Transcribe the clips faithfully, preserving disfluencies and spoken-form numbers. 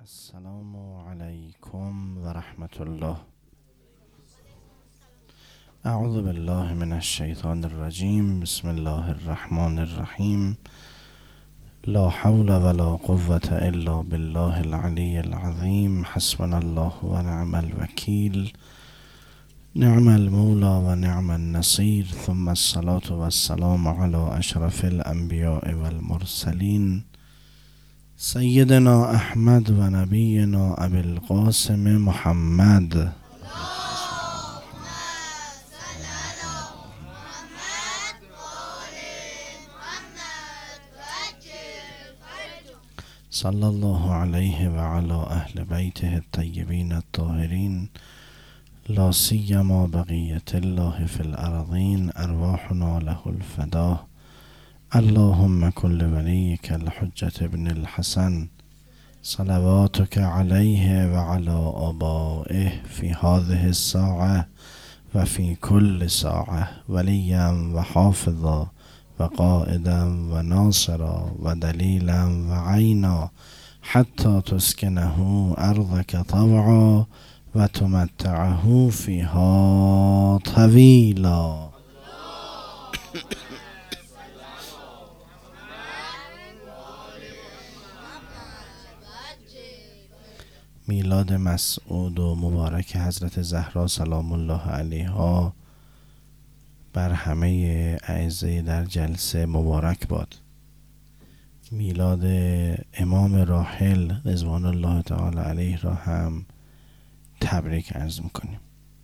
السلام علیکم و رحمت الله. اعوذ بالله من الشیطان الرجیم. بسم الله الرحمن الرحیم. لا حول ولا قوة الا بالله العلی العظیم. حسبنا الله و نعم الوکیل. نعم المولى و نعم النصیر. ثم الصلاة و السلام علی اشرف الانبیاء والمرسلین سیدنا احمد و نبینا ابی القاسم محمد. صلی الله علیه و علی اهل بیته الطیبین الطاهرین لا سیما بقیة الله فی الارضین ارواحنا له الفداء. اللهم كن لوليك الحجة ابن الحسن صلواتك عليه وعلى آبائه في هذه الساعة وفي كل ساعة وليا وحافظا وقائدا وناصرا ودليلا وعينا حتى تسكنه أرضك طوعا وتمتعه فيها طويلا. میلاد مسعود و مبارک حضرت زهرا سلام الله علیها بر همه اعزه در جلسه مبارک باد. میلاد امام راحل رضوان الله تعالی علیه را هم تبریک عرض میکنیم.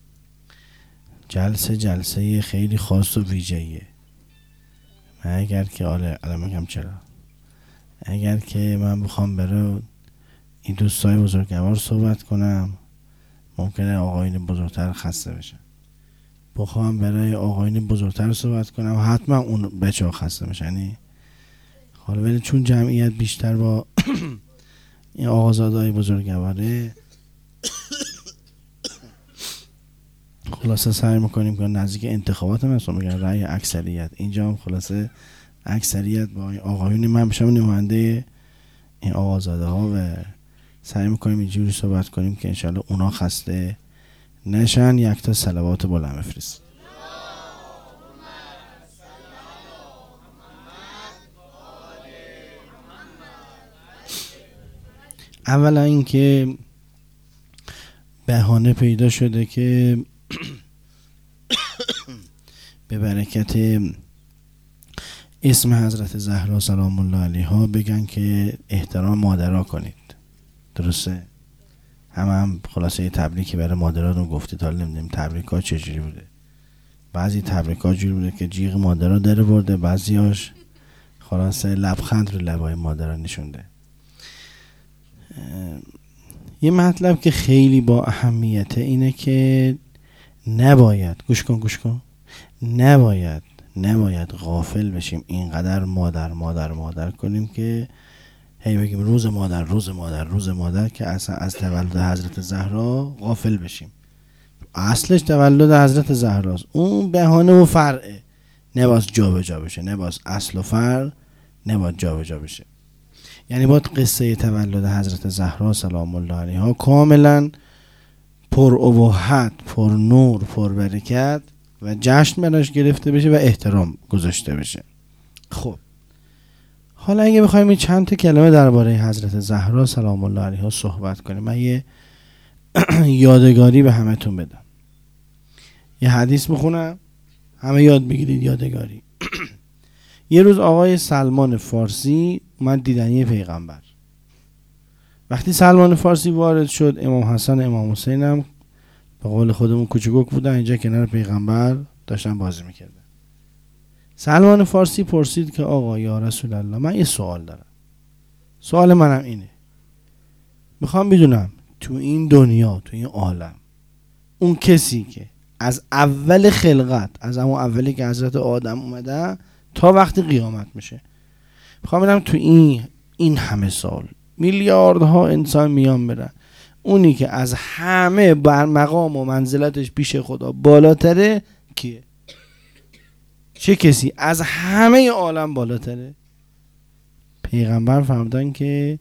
جلسه جلسه خیلی خاص و ویژه‌ایه. من اگر که آره الان میگم چرا اگر که من بخوام برای این دوستای بزرگوار صحبت کنم ممکنه آقایون بزرگتر خسته بشن. بخوام برای آقایون بزرگتر صحبت کنم حتما اون بچه ها خسته بشن. یعنی حالا ولی چون جمعیت بیشتر با این آقازادهای بزرگواره خلاصه سعی میکنیم که نزدیک انتخابات هم هستم میگن رأی اکثریت اینجا هم خلاصه اکثریت با آقایون من بشم نماینده این آقازاده ها و سعی میکنیم اینجوری صحبت کنیم که انشاءالله اونا خسته نشن. یک تا صلوات بلند بفرست. اولا اینکه بهانه پیدا شده که به برکت اسم حضرت زهرا سلام الله علیها بگن که احترام مادرها کنید. درسته؟ هم هم خلاصه تبریکی برای مادرها رو گفتید. حالا نمیدونیم تبریک ها چجوری بوده. بعضی تبریک ها جوری بوده که جیغ مادرها در برده، بعضی هاش خلاصه لبخند رو لبای مادرها نشونده. یه مطلب که خیلی با اهمیته اینه که نباید گوش کن گوش کن نباید نباید غافل بشیم اینقدر مادر مادر مادر کنیم که هی بگیم روز مادر روز مادر روز مادر که اصلا از تولد حضرت زهرا غافل بشیم. اصلش تولد حضرت زهراست. اون بهانه و فرعه، نباید جا به جا بشه. نباید اصل و فرع نباید جا به جا بشه. یعنی باید قصه تولد حضرت زهرا سلام الله علیها کاملا پر ابهت، پر نور، پر برکت و جشن براش گرفته بشه و احترام گذاشته بشه. خب حالا اگه بخوایم این چند تا کلمه درباره حضرت زهرا سلام الله علیها صحبت کنیم، من یه یادگاری به همتون بدم. یه حدیث بخونم همه یاد بگیرید یادگاری. یه روز آقای سلمان فارسی اومد دیدنی پیغمبر. وقتی سلمان فارسی وارد شد امام حسن امام حسین هم به قول خودمون کوچیک بودن اینجا کنار پیغمبر داشتن بازی میکردن. سلمان فارسی پرسید که آقا یا رسول الله من یه سوال دارم. سوال منم اینه، میخوام بدونم تو این دنیا تو این عالم اون کسی که از اول خلقت از همون اولی که حضرت آدم اومده تا وقتی قیامت میشه میخوام بدونم تو این این همه سال میلیاردها انسان میان برن اونی که از همه بر مقام و منزلتش پیش خدا بالاتره کیه؟ چه کسی از همه عالم بالاتره؟ پیغمبر فرمودن که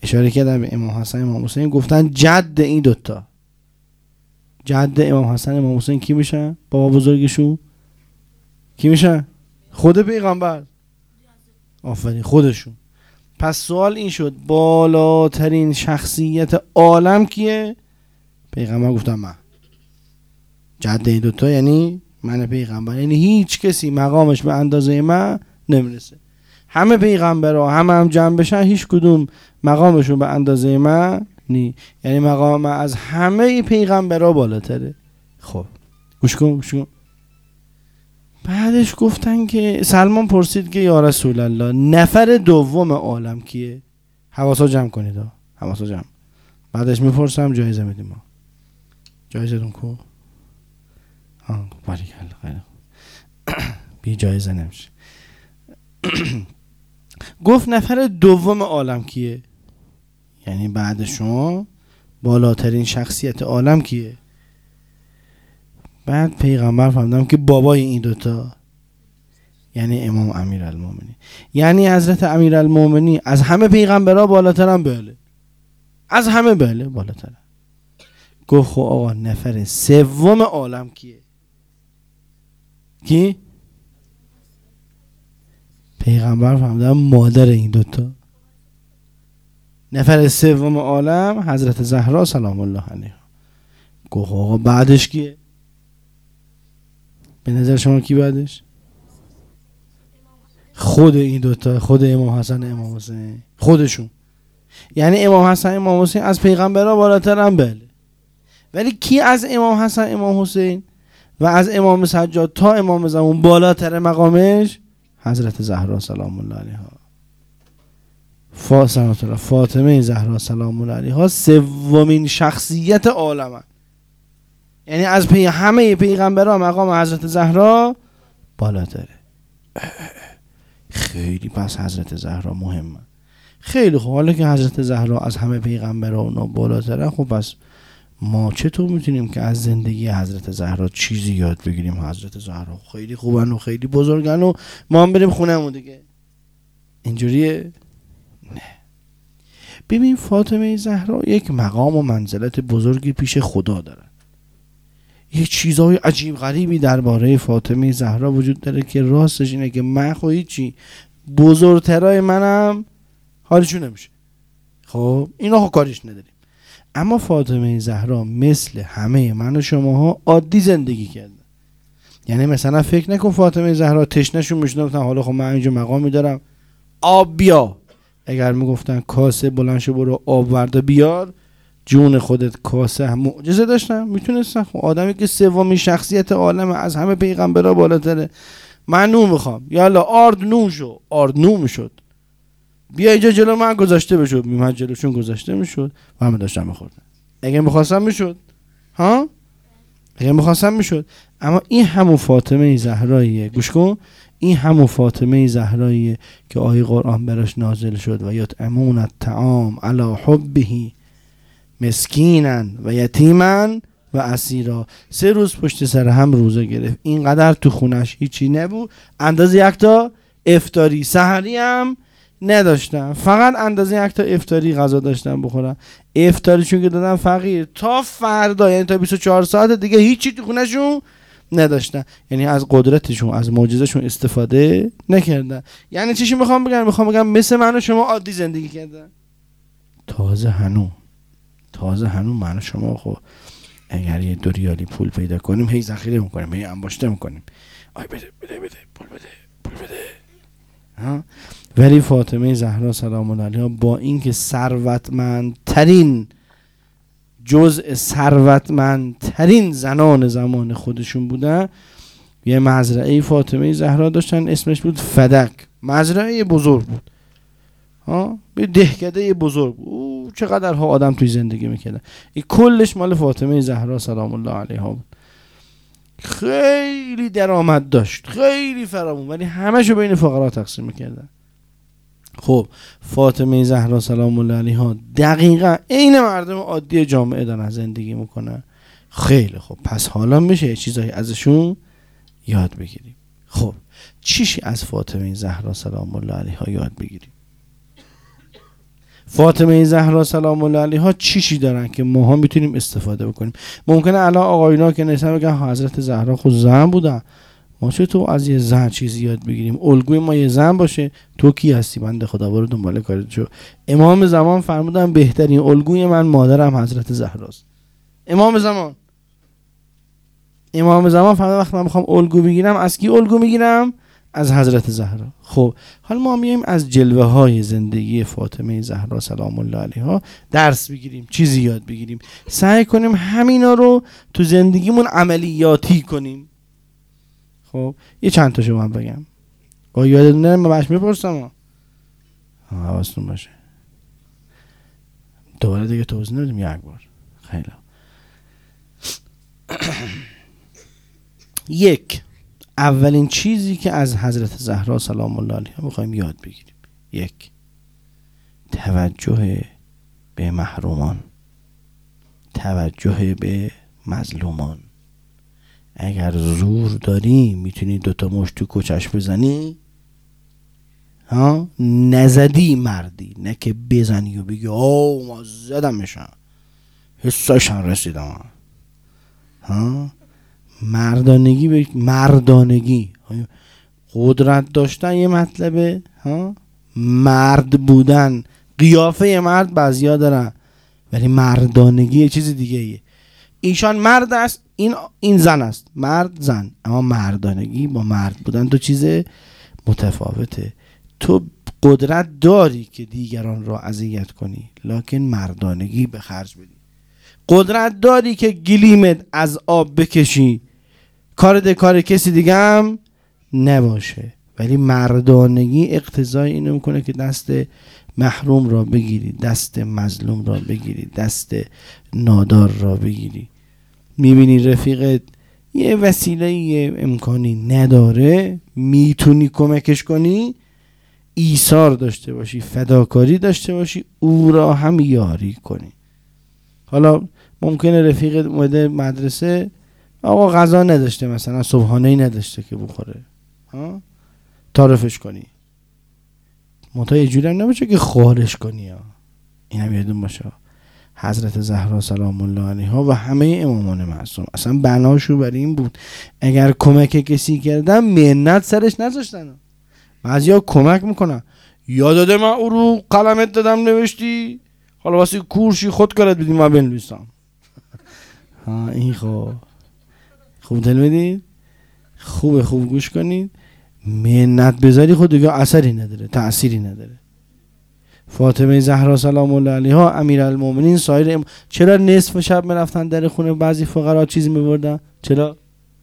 اشاره کردن به امام حسن امام حسین، گفتن جد این دوتا، جد امام حسن امام حسین کی میشن؟ بابا بزرگشون کی میشن؟ خود پیغمبر. آفرین، خودشون. پس سوال این شد بالاترین شخصیت عالم کیه؟ پیغمبر. گفتم من. جد این دوتا یعنی من پیغمبر، یعنی هیچ کسی مقامش به اندازه من نمیرسه. همه پیغمبرها همه هم جمع بشن هیچ کدوم مقامشون به اندازه من نی، یعنی مقام من از همه پیغمبرها بالاتره. خب گوش کن گوش کن. بعدش گفتن که سلمان پرسید که یا رسول الله نفر دوم عالم کیه؟ حواسا جمع کنید ها، حواسا جمع. بعدش میپرسم جایزه میدیم ما. جایزتون کو؟ آه باریکلا، خیلی بی جایزه نمیشه. گفت نفر دوم عالم کیه؟ یعنی بعد شما بالاترین شخصیت عالم کیه؟ بعد پیغمبر فهمیدم که بابای این دوتا یعنی امام امیرالمومنین، یعنی حضرت امیرالمومنین از همه پیغمبرها بالاترن. بله از همه بله بالاترن. گفت خب آقا نفر سوم عالم کیه؟ کی؟ پیغمبر فهمیدم مادر این دوتا. نفر سوم عالم حضرت زهرا سلام الله علیها. گفت آقا بعدش کیه؟ به نظر شما کی بعدش؟ خود این دوتا، خود امام حسن امام حسین، خودشون. یعنی امام حسن امام حسین از پیغمبرها بالاترن. بله ولی کی از امام حسن امام حسین و از امام سجاد تا امام زمان بالاتر مقامش؟ حضرت زهرا سلام الله علیها. فاطمه فاطمه زهرا سلام الله علیها سومین شخصیت عالم، یعنی از پی همه پیغمبرها مقام حضرت زهرا بالاتره. خیلی پس حضرت زهرا مهمه. خیلی خوب، حالا که حضرت زهرا از همه پیغمبرها اونا بالاتره، خب پس ما چطور میتونیم که از زندگی حضرت زهرا چیزی یاد بگیریم؟ حضرت زهرا خیلی خوبن و خیلی بزرگن و ما هم بریم خونه‌مون دیگه. اینجوریه؟ نه. ببین فاطمه زهرا یک مقام و منزلت بزرگی پیش خدا داره. یه چیزای عجیب غریبی درباره فاطمه زهرا وجود داره که راستش اینه که من خو هیچی بزرگترای منم حالشون نمیشه. خب اینا خو کاریش نداریم. اما فاطمه زهرا مثل همه من و شماها عادی زندگی کرده. یعنی مثلا فکر نکن فاطمه زهرا تشنه‌شون میشدن گفتن حالا خب من اینجا مقامی دارم آب بیا. اگر میگفتن کاسه بلند شو برو آب ورده بیار، جون خودت کاسه معجزه داشتن میتونستن. خب آدمی که سومین شخصیت عالم از همه پیغمبرها بالاتره، من نون میخوام یالا آرد نون شو، آرد نون میشد. بیا اینجا جلو من گذاشته بشد، من جلوشون گذاشته میشد و همه داشتن میخوردن. اگه میخواستم میشد ها، اگه میخواستم میشد. اما این همون فاطمه زهراییه، گوش کن، این همون فاطمه زهراییه که آیه قرآن براش نازل شد و یطعمون الطعام علی حبه مسکینا و یتیما و اسیرا. سه روز پشت سر هم روزه گرفت. اینقدر تو خونش هیچی نبود اندازه یک تا افطاری، سحری هم نداشتن، فقط اندازه یک تا افطاری غذا داشتن بخورن. افطاریشون که دادن فقیر تا فردا، یعنی تا بیست و چهار ساعت دیگه هیچی تو خونشون نداشتن. یعنی از قدرتشون از معجزهشون استفاده نکردن. یعنی چیشی میخوام بگم؟ میخوام بگم مثل من و شما عادی زندگی کردن. تازه هنو تازه هنو من و شما خب اگر یه دو ریالی پول پیدا کنیم هی ذخیره میکنیم، هی انباشته میکنیم، آی بده بده بده پول بده پول بده ها. ولی فاطمه زهرا سلام الله علیها با اینکه ثروتمندترین جزء ثروتمندترین زنان زمان خودشون بودن، یه مزرعه فاطمه زهرا داشتن اسمش بود فدک. مزرعه بزرگ بود ها، به دهکده بزرگ بود. او چقدر ها آدم توی زندگی میکردن. این کلش مال فاطمه زهرا سلام الله علیها بود. خیلی درآمد داشت، خیلی فراوون، ولی همه‌شو بین فقرا تقسیم میکردن. خب فاطمه زهرا سلام الله علیها دقیقاً عین مردم عادی جامعه دارن زندگی میکنن. خیلی خب، پس حالا میشه چیزایی ازشون یاد بگیریم. خب چیشی از فاطمه زهرا سلام الله علیها یاد بگیریم؟ فاطمه زهرا سلام الله علیها چی چی دارن که ماها میتونیم استفاده بکنیم؟ ممکنه الان آقایونا که نشن بگن حضرت زهرا خود زن بودن، ما چطور از یه زن چیزی یاد بگیریم؟ الگوی ما یه زن باشه. تو کی هستی؟ بنده خدا برو دنبال کارت شو. امام زمان فرمودن بهترین الگوی من مادرم حضرت زهراست. امام زمان امام زمان فرمودن وقتی من میخوام الگو بگیرم از کی الگو میگیرم؟ از حضرت زهرا. خب حالا ما میایم از جلوه های زندگی فاطمه زهرا سلام الله علیها درس بگیریم، چیزی یاد بگیریم، سعی کنیم همینا رو تو زندگیمون عملیاتی کنیم. خب یه چند تاشو من بگم، با یادتون نره من بهش میپرسم، حواستون باشه. دوباره دیگه توضیح نمیدیم، یک بار. خیلی یک اولین چیزی که از حضرت زهرا سلام الله علیها میخوایم یاد بگیریم، یک، توجه به محرومان، توجه به مظلومان. اگر زور داری میتونی دوتا مشت تو کچش بزنی، ها، نزدی مردی، نه که بزنی و بگی آه ما زدمشم حساشم رسیدم. ها، مردانگی به مردانگی، قدرت داشتن یه مطلبه، ها، مرد بودن، قیافه مرد بعضیا دارن ولی مردانگی یه چیز دیگه ایه. ایشان مرد است، این این زن است، مرد زن، اما مردانگی با مرد بودن دو چیز متفاوته. تو قدرت داری که دیگران را اذیت کنی لکن مردانگی به خرج بدی. قدرت داری که گلیمت از آب بکشی، کار ده کار کسی دیگه هم نباشه، ولی مردانگی اقتضای اینو میکنه که دست محروم را بگیری، دست مظلوم را بگیری، دست نادار را بگیری. میبینی رفیقت یه وسیله یه امکانی نداره، میتونی کمکش کنی، ایثار داشته باشی، فداکاری داشته باشی، او را هم یاری کنی. حالا ممکنه رفیقت اومده مدرسه، آقا غذا نداشته، مثلا صبحانه‌ای نداشته که بخوره، ها، تعارفش کنی. منتها یه جوری هم نباشه که خارش کنی ها. این هم یادتون باشه حضرت زهرا سلام الله علیها و همه امامان معصوم اصلا بناشو برای این بود اگر کمک کسی کردن منت سرش نذاشتن. بعضیا کمک میکنن، یاداده من او رو قلمت دادم نوشتی، حالا واسه کورشی خود کارت بدیم من بنویسم. ها، این خوب خوب دل بدید، خوب خوب گوش کنید. منت بذاری خود دیگه اثری نداره، تأثیری نداره. فاطمه زهرا سلام الله علیها امیرالمومنین سایر ام... چرا نصف شب میرفتن در خونه بعضی فقرا چیزی میبردن؟ چرا؟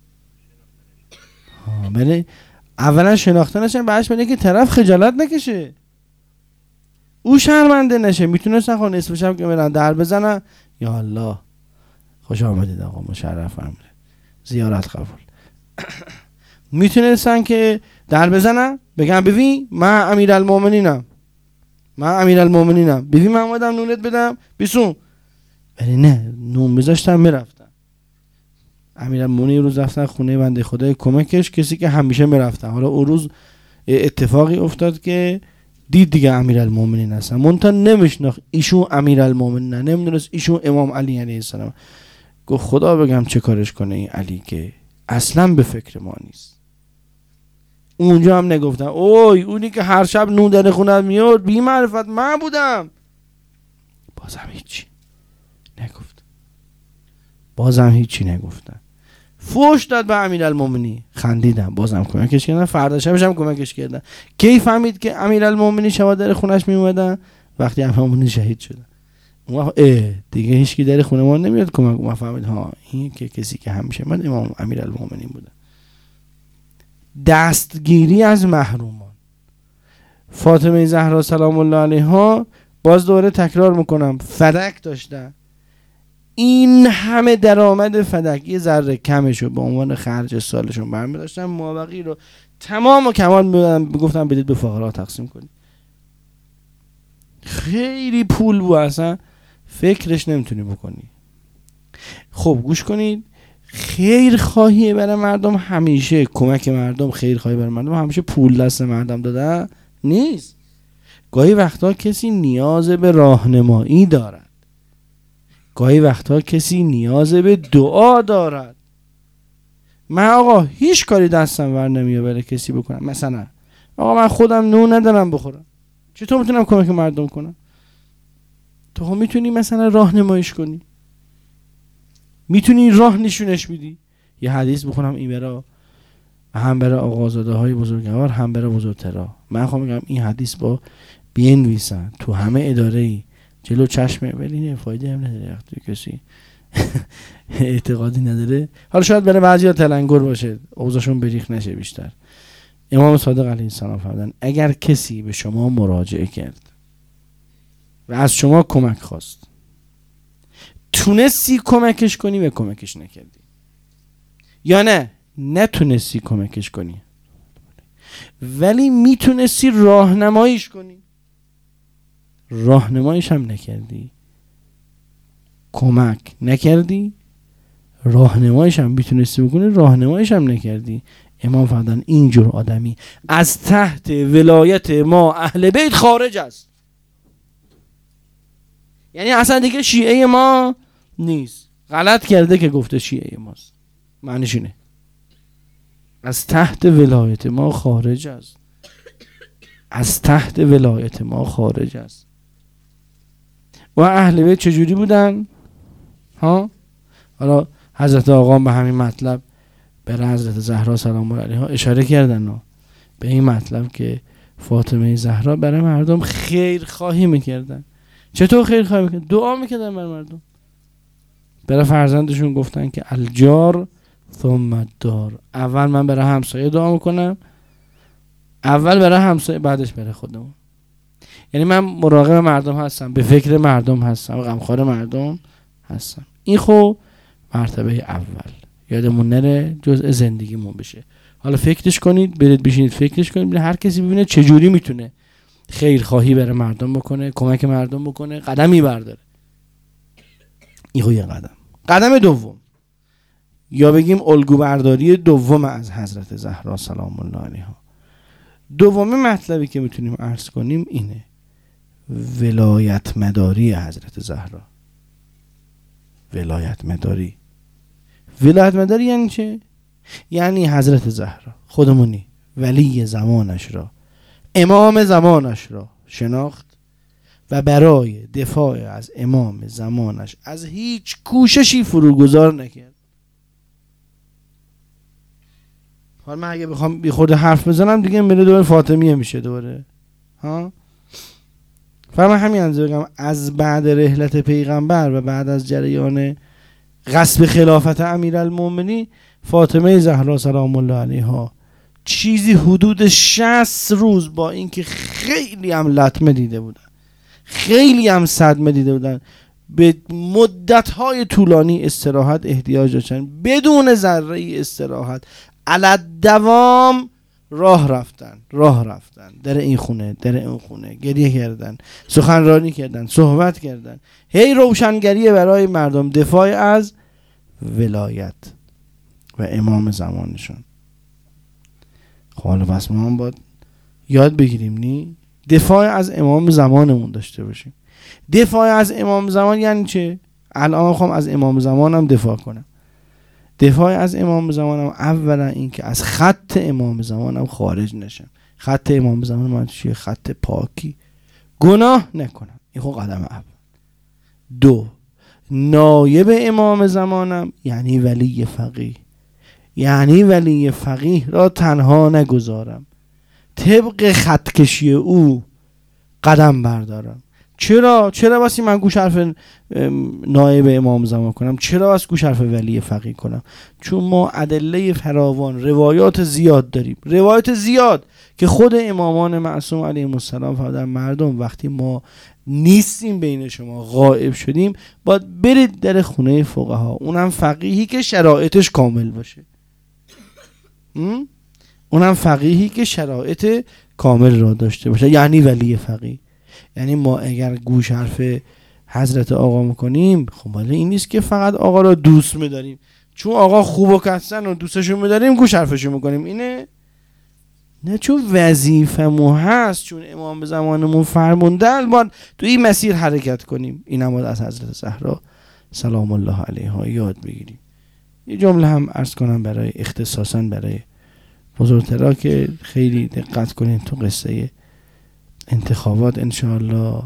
ها، بله، اولا شناخته نشن، بعدش بله که طرف خجالت نکشه، او شرمنده نشه. میتونستن خود نصف شب که برن در بزنن، یا الله خوش آمدید آقا مشرف امره زیارت قبول. میتونستن که در بزنن بگن ببین من امیرالمومنینم، من امیرالمومنینم، ببین من اومدم نونت بدم بیسون. ولی نه، نون بذاشتن میرفتن. امیرالمومنین روز رفتن خونه بنده خدای کمکش، کسی که همیشه میرفتن. حالا اون روز اتفاقی افتاد که دید دیگه امیرالمومنین هستن، منتها نمیشناخت ایشون امیرالمومنین، نه نمیدونست ایشون امام علی علیه السلام. گفت خدا بگم چه کارش کنه این علی که اصلا به فکر ما نیست. اونجا هم نگفتن اوی اونی که هر شب نون در خونت میاد بی معرفت من بودم. بازم هیچی نگفت، بازم هیچی نگفتن. فوش داد به امیرالمومنین، خندیدن، بازم کمکش کردن. فردا شبش هم کمکش کردن. کی فهمید که امیرالمومنین شب در خونش میومدن؟ وقتی امیرالمومنین شهید شدن. اون وقت اه دیگه هیچ کی در خونه ما نمیاد کمک. اون فهمید ها این که کسی که همیشه من امام امیرالمومنین بودن. دستگیری از محرومان. فاطمه زهرا سلام الله علیها، باز دوباره تکرار میکنم، فدک داشتن. این همه درآمد فدک یه ذره کمشو به عنوان خرج سالشون برمی داشتن، مابقی رو تمام و کمال میگفتن بدید به فقرا تقسیم کنید. خیلی پول بود، اصلا فکرش نمیتونی بکنی. خب گوش کنید، خیر خواهی برای مردم همیشه، کمک مردم، خیر خواهی برای مردم همیشه پول دست مردم دادن نیست. گاهی وقتا کسی نیاز به راهنمایی دارد، گاهی وقتا کسی نیاز به دعا دارد. من آقا هیچ کاری دستم ور نمیاد برای کسی بکنم، مثلا آقا من خودم نون ندارم بخورم، چطور میتونم کمک مردم کنم؟ تو هم میتونی مثلا راهنماییش کنی، میتونی راه نشونش بدی. یه حدیث بخونم این برا هم برای آقازاده های بزرگوار هم برای بزرگترا. من خواهم میگم این حدیث با بینویسن تو همه اداره ای جلو چشمه، ولی نه فایده هم نداره وقتی کسی اعتقادی نداره. حالا شاید برای بعضیا تلنگر باشه، اوضاعشون بریخ نشه بیشتر. امام صادق علیه السلام فرمودن اگر کسی به شما مراجعه کرد و از شما کمک خواست، تونستی کمکش کنی و کمکش نکردی، یا نه نتونستی کمکش کنی ولی میتونستی راهنماییش کنی، راهنماییش هم نکردی، کمک نکردی، راهنماییش هم میتونستی بکنی، راهنماییش هم نکردی، امام فرمودن اینجور آدمی از تحت ولایت ما اهل بیت خارج است. یعنی اصلا دیگه شیعه ما نیست. غلط کرده که گفته شیعه ماست، معنیش اینه از تحت ولایت ما خارج است، از تحت ولایت ما خارج است. و اهل بیت چجوری بودن؟ ها حالا حضرت آقا به همین مطلب برای حضرت زهرا سلام الله علیها اشاره کردن و به این مطلب که فاطمه زهرا برای مردم خیر خواهی میکردن. چطور خیر خواهی میکردن؟ دعا میکردن برای مردم. برای فرزندشون گفتن که الجار ثم الدار، اول من برای همسایه دعا میکنم، اول برای همسایه بعدش برای خودمون. یعنی من مراقب مردم هستم، به فکر مردم هستم، غمخوار مردم هستم. این خب مرتبه اول، یادمون نره جزء زندگیمون بشه. حالا فکرش کنید، برید بشینید فکرش کنید، هر کسی ببینه چجوری میتونه خیرخواهی برای مردم بکنه، کمک مردم بکنه، قدمی برداره. این خب یه قدم. قدم دوم یا بگیم الگو برداری دوم از حضرت زهرا سلام الله علیها. دومی مطلبی که میتونیم عرض کنیم اینه ولایت مداری حضرت زهرا. ولایت مداری ولایت مداری یعنی چه؟ یعنی حضرت زهرا خودمونی ولی زمانش را، امام زمانش را شناخت و برای دفاع از امام زمانش از هیچ کوششی فروگذار نکرد. حالا من اگه بخوام بی خود حرف بزنم دیگه میره دوباره فاطمیه میشه دوباره ها. فهم همین انزه بگم از بعد رحلت پیغمبر و بعد از جریان غصب خلافت امیرالمومنین فاطمه زهرا سلام الله علیها چیزی حدود شصت روز با اینکه خیلی هم لطمه دیده بودن، خیلی هم صدمه دیده بودن، به مدت‌های طولانی استراحت احتیاج داشتن، بدون ذره استراحت علت دوام راه رفتن راه رفتن در این خونه در این خونه، گریه کردن، سخنرانی کردن، صحبت کردن، هی روشنگری برای مردم، دفاع از ولایت و امام زمانشون. حالا بس ما هم باید یاد بگیریم نی دفاع از امام زمانمون داشته باشیم. دفاع از امام زمان یعنی چه؟ الان خواهم از امام زمانم دفاع کنم. دفاع از امام زمانم اولا این که از خط امام زمانم خارج نشم. خط امام زمان من چیه؟ خط پاکی، گناه نکنم. این خب قدم اول. دو، نایب امام زمانم یعنی ولی فقیه، یعنی ولی فقیه را تنها نگذارم، طبق خط کشی او قدم بردارم. چرا؟ چرا واسه من گوش حرف نایب امام زمان کنم؟ چرا واسه گوش حرف ولی فقیه کنم؟ چون ما ادله فراوان، روایات زیاد داریم، روایات زیاد که خود امامان معصوم علیهم السلام فرمودن مردم وقتی ما نیستیم بین شما، غائب شدیم، باید برید در خونه فقها، اونم فقیهی که شرایطش کامل باشه، اونم فقیهی که شرایط کامل را داشته باشه، یعنی ولی فقیه. یعنی ما اگر گوش حرف حضرت آقا میکنیم، خب ولی این نیست که فقط آقا را دوست میداریم، چون آقا خوب و کسن و دوستشون میداریم گوش حرفشون میکنیم. اینه نه چون وظیفه‌مون هست، چون امام به زمانمون فرموندن ما تو این مسیر حرکت کنیم. این هم از حضرت زهرا سلام الله علیها یاد بگیریم. یه جمله هم عرض کنم برای اختصاصا برای بزرگترا که خیلی دقت کنین تو قصه انتخابات. انشاءالله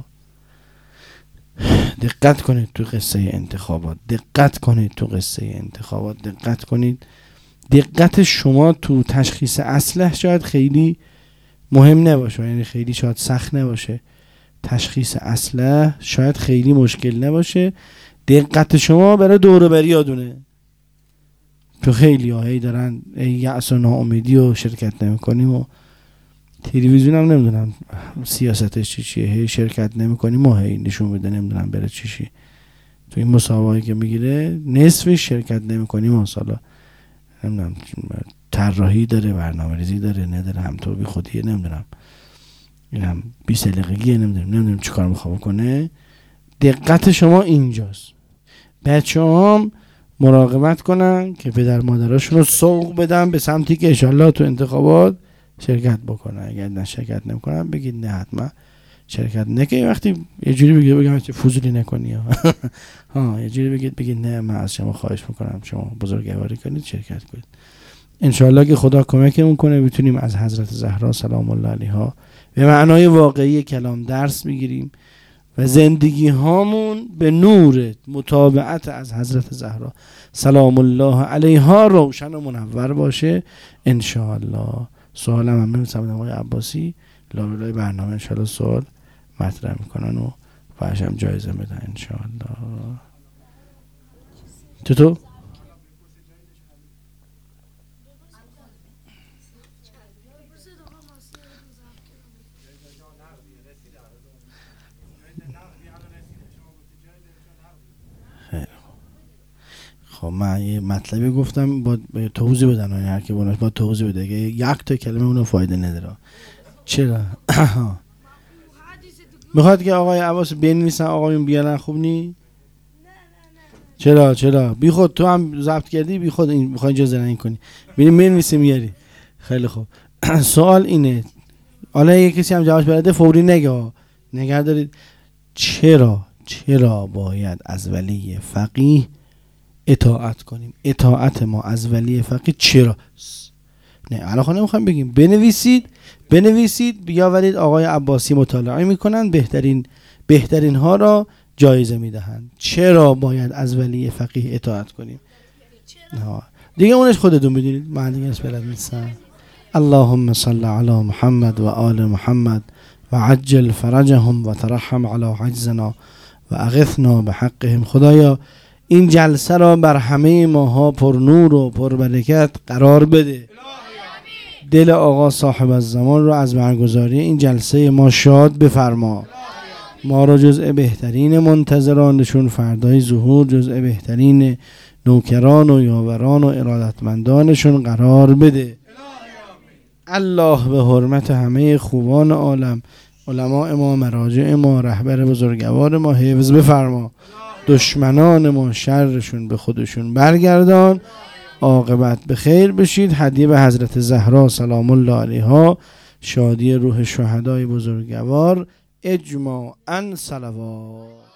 دقت کنید تو قصه انتخابات، دقت کنید تو قصه انتخابات، دقت کنید. دقت شما تو تشخیص اصلح شاید خیلی مهم نباشه، یعنی خیلی شاید سخت نباشه. تشخیص اصلح شاید خیلی مشکل نباشه. دقت شما برای دور و بریادونه. تو خیلی هایی دارن یأس و ناامیدی و شرکت نمی کنیم و تلویزیون هم نمیدونم سیاستش چی چیه، هی شرکت نمی کنیم ما هی نشون میده نمیدونم بره چی چی. تو این مسابقه که میگیره نصفش شرکت نمی کنیم و سالا نمیدونم طراحی داره، برنامه ریزی داره، نداره، همطور بی خودیه، نمیدونم اینم بی سلیقگیه، نمیدونم نمیدونم چی کار میخواه کنه. دقت شما اینجاست. بچه هم مراقبت کنن که پدر مادراشون رو سوق بدن به سمتی که انشالله تو انتخابات شرکت بکنن. اگر نه شرکت نمیکنن بگید نه حتما شرکت نکنید. وقتی یه جوری بگید بگم که فضولی نکنی ها، یه جوری بگید بگید نه من از شما خواهش میکنم شما بزرگواری کنید شرکت کنید. انشالله که خدا کمکمون کنه بتونیم از حضرت زهرا سلام الله علیها به معنای واقعی کلام درس بگیریم و زندگی هامون به نور متابعت از حضرت زهرا سلام الله علیها روشن و منور باشه انشاءالله. سوالم هم میرسم آقای عباسی لابلای برنامه انشاءالله سوال مطرح میکنن و فرش هم جایزه بدن انشاءالله. چطور؟ خب من یه مطلبی گفتم با توضیح بدن، یعنی هر کی بونش با توضیح بده که یک تا کلمه اونو فایده نداره. چرا؟ میخواد که آقای عباس بنویسن آقایون بیارن خوب نی؟ چرا چرا؟ بی خود تو هم ضبط کردی بی خود این میخوای اجازه این کنی. ببین بنویسی میاری. خیلی خوب. سوال اینه. حالا یه کسی هم جوابش بده فوری نگه. نگه دارید. چرا چرا باید از ولی فقیه اطاعت کنیم؟ اطاعت ما از ولی فقیه چرا؟ نه الان خود نمیخوایم بگیم. بنویسید بنویسید بیاورید آقای عباسی مطالعه میکنن، بهترین بهترین ها را جایزه میدهند. چرا باید از ولی فقیه اطاعت کنیم؟ نه دیگه اونش خودتون بدونید، من دیگه اس بلد نیستم. اللهم صل علی محمد و آل محمد و عجل فرجهم و ترحم علی عجزنا و اغثنا بحقهم. خدایا این جلسه را بر همه ماها پر نور و پر برکت قرار بده. دل آقا صاحب الزمان را از برگزاری این جلسه ما شاد بفرما. ما را جزء بهترین منتظرانشون فردای ظهور، جزء بهترین نوکران و یاوران و ارادتمندانشون قرار بده. الله به حرمت همه خوبان عالم، علماء ما، مراجع ما، رهبر بزرگوار ما حفظ بفرما. دشمنان ما شرشون به خودشون برگردان. عاقبت به خیر بشید. هدیه به حضرت زهرا سلام الله علیها، شادی روح شهدای بزرگوار، اجماعاً صلوات.